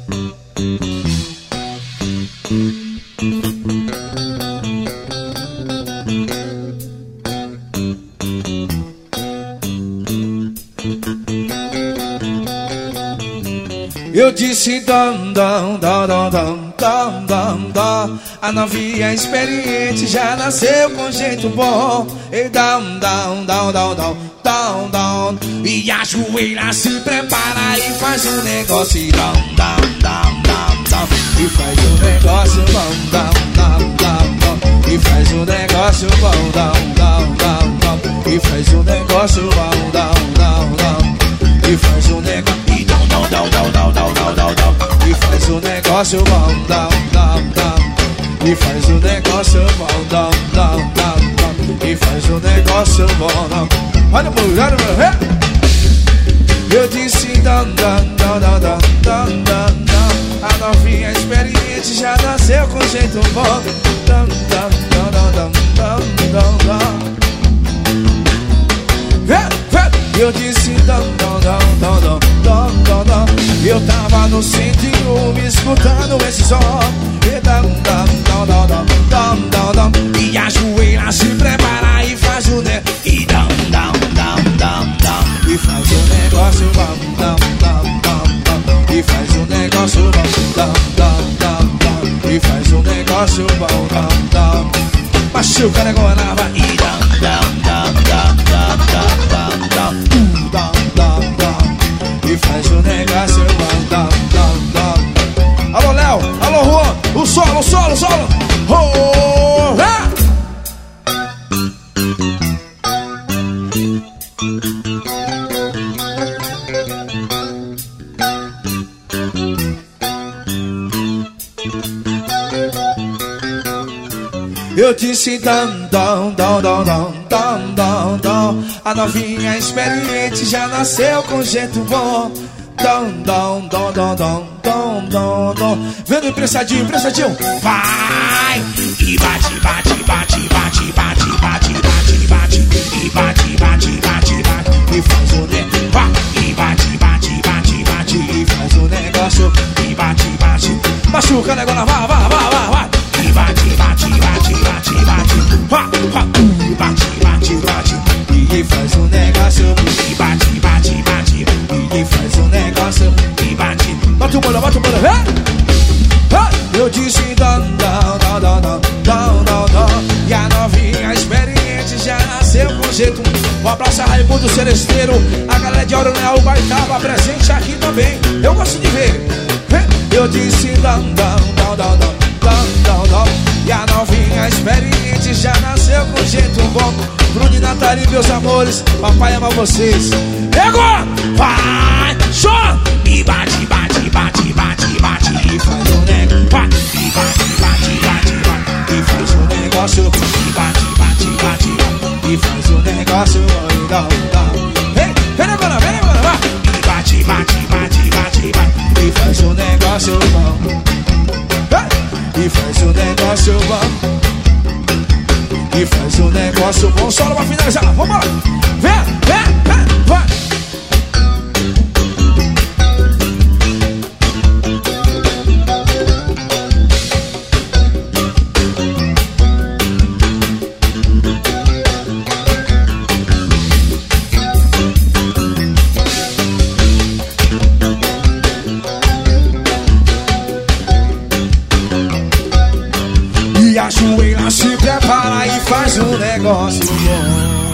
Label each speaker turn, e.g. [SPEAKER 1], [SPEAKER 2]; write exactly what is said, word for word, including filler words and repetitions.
[SPEAKER 1] Eu disse dam, dam, dam, dam, dam, dam, dam, dam. A novinha experiente já nasceu com jeito bom. E dam, dam, dam, dam, dam, dam, dam. E ajoelha, se prepara e faz um negócio. E dam, dam, dam, dam, dam. E faz um negócio bom. Dam, dam, dam, dam. E faz um negócio bom. Dam, dam, dam, dam. E faz um negócio bom. Dam, dam, dam. E faz um negócio. Dão, dão, dão, dão, dão, dão, dão, dão. E faz um negócio bom, dão, dão, dão. E faz um negócio bom, dão, dão, dão, dão. E faz um negócio bom, dão. Olha o mulher, olha o mulher. Eu disse dão, dão, dão, dão, dão, dão, dão, dão. A novinha experiente já nasceu com jeito bom. Dão, dão, dão, dão, dão, dão, dão, dão. Eu disse dão, dão, dão, dão, dão, dão, dão, dão. Eu tava no cento e um me escutando esse som. E dão, dão, dão, dão, dão, dão, dão, dão. E ajoelha, se prepara e faz o ne. E dão, dão, dão, dão, dão. E faz o negócio bom, dão, dão, dão, dão. E faz o negócio bom, dão, dão, dão, dão. E faz o negócio bom, dão, dão. Machuca, negonava. E dão, dão, dão, dão, dão, dão, dão. Dão, dão, dão. E faz o negócio bom, dão, dão, dão. Alô, Léo, alô, Juan. O solo, o solo, o solo. Oh, ah! Eu disse dão, dão, dão, dão, dão, dão, dão, dão. A novinha experiente já nasceu com jeito bom. Dão, dão, dão, dão, dão, dão, dão, dão. Vendo o empressadinho, empressadinho. Vai! E bate, bate, bate, bate, bate, bate, bate, bate. E bate, bate, bate, bate. E faz o negócio. Vai! E bate, bate, bate, bate. E faz o negócio. E bate, bate. Machuca, negócio, vai, vai, vai, vai, vai. E bate, bate, bate, bate, bate. Vá, vá, e bate, bate, bate. E faz um negócio. E bate, bate, bate. E faz um negócio. E bate. Bate o bolo, bate o bolo, vem! Eu disse dão, dão, dão, dão, dão, dão, dão, dão. E a novinha experiente já nasceu com jeito. Um abraço a Raimundo Celesteiro. A galera de Ouro Leal vai estar presente aqui também. Eu gosto de ver. Eu disse dão, dão, dão, dão, dão. Dão, dão. E a novinha experiente já nasceu com jeito bom. Bruno e Natália, meus amores, papai ama vocês. Pegou! Vai! Show! E bate, bate, bate, bate, bate. E faz um negócio. Vai! E bate, bate, bate, bate. E faz um negócio. E bate, bate, bate, bate. E faz um negócio. E dá, dá. Vem, vem agora, vem agora, vai! E bate, bate, bate, bate, bate. E faz um negócio bom. E faz um negócio bom. E faz um negócio bom. Solo pra finalizar. Vambora. Vem, vem, vem, vai. Ajoelha, se prepara e faz um negócio bom.